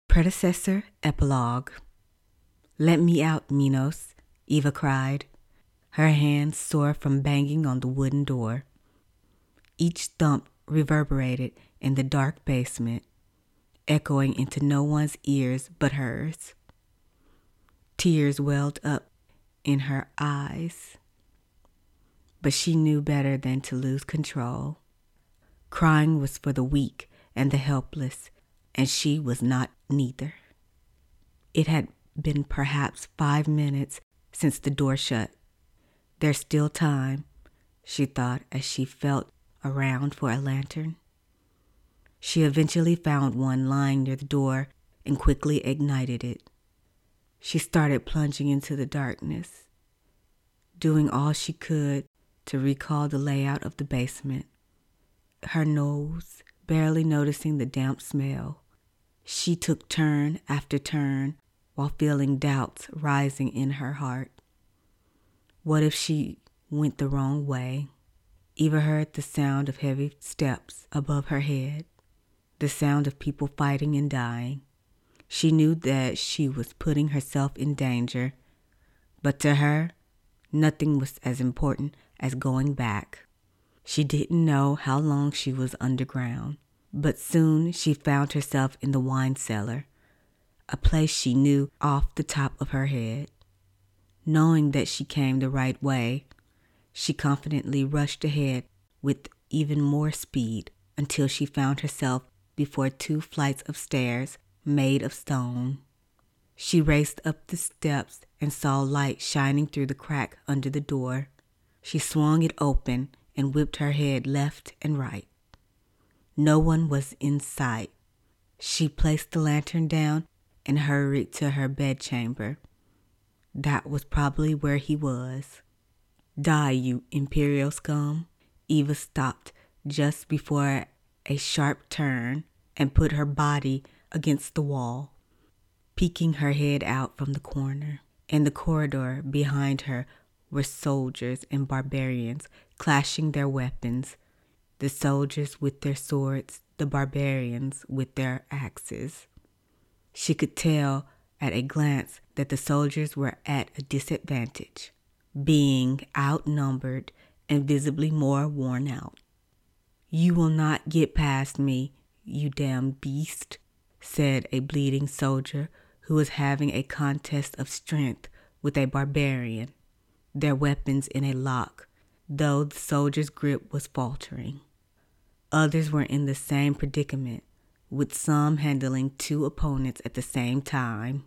Predecessor Epilogue. "Let me out, Minos," Eva cried, her hands sore from banging on the wooden door. Each thump reverberated in the dark basement, echoing into no one's ears but hers. Tears welled up in her eyes, but she knew better than to lose control. Crying was for the weak and the helpless, and she was not neither. It had been perhaps 5 minutes since the door shut. There's still time, she thought as she felt around for a lantern. She eventually found one lying near the door and quickly ignited it. She started plunging into the darkness, doing all she could to recall the layout of the basement. Her nose barely noticing the damp smell. She took turn after turn while feeling doubts rising in her heart. What if she went the wrong way? Eva heard the sound of heavy steps above her head, the sound of people fighting and dying. She knew that she was putting herself in danger, but to her, nothing was as important as going back. She didn't know how long she was underground, but soon she found herself in the wine cellar, a place she knew off the top of her head. Knowing that she came the right way, she confidently rushed ahead with even more speed until she found herself before 2 flights of stairs made of stone. She raced up the steps and saw light shining through the crack under the door. She swung it open and whipped her head left and right. No one was in sight. She placed the lantern down and hurried to her bedchamber. That was probably where he was. "Die, you imperial scum." Eva stopped just before a sharp turn and put her body against the wall, peeking her head out from the corner. In the corridor behind her were soldiers and barbarians clashing their weapons, the soldiers with their swords, the barbarians with their axes. She could tell at a glance that the soldiers were at a disadvantage, being outnumbered and visibly more worn out. "You will not get past me, you damn beast," said a bleeding soldier who was having a contest of strength with a barbarian, their weapons in a lock, though the soldier's grip was faltering. Others were in the same predicament, with some handling 2 opponents at the same time.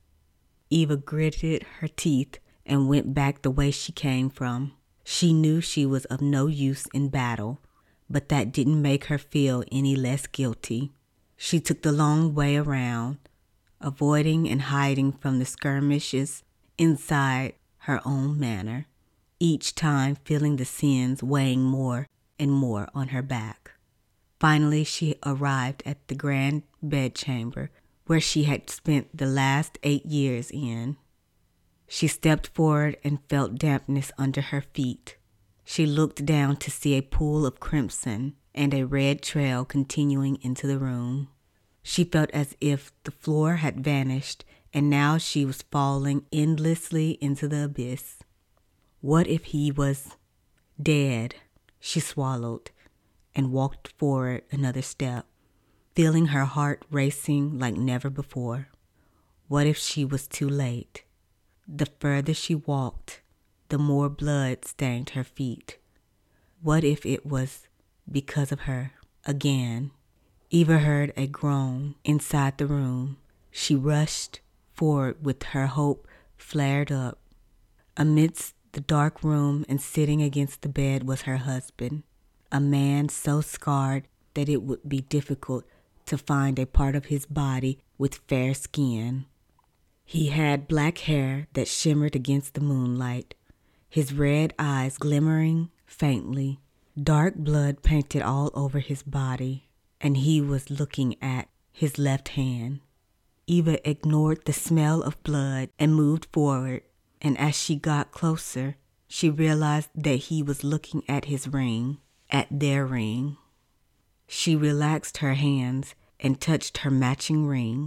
Eva gritted her teeth and went back the way she came from. She knew she was of no use in battle, but that didn't make her feel any less guilty. She took the long way around, avoiding and hiding from the skirmishes inside her own manor, each time feeling the sins weighing more and more on her back. Finally, she arrived at the grand bedchamber where she had spent the last 8 years in. She stepped forward and felt dampness under her feet. She looked down to see a pool of crimson and a red trail continuing into the room. She felt as if the floor had vanished and now she was falling endlessly into the abyss. What if he was dead? She swallowed and walked forward another step, feeling her heart racing like never before. What if she was too late? The further she walked, the more blood stained her feet. What if it was because of her again? Eva heard a groan inside the room. She rushed forward with her hope flared up. Amidst the dark room and sitting against the bed was her husband, a man so scarred that it would be difficult to find a part of his body with fair skin. He had black hair that shimmered against the moonlight, his red eyes glimmering faintly, dark blood painted all over his body, and he was looking at his left hand. Eva ignored the smell of blood and moved forward, and as she got closer, she realized that he was looking at his ring, at their ring. She relaxed her hands and touched her matching ring.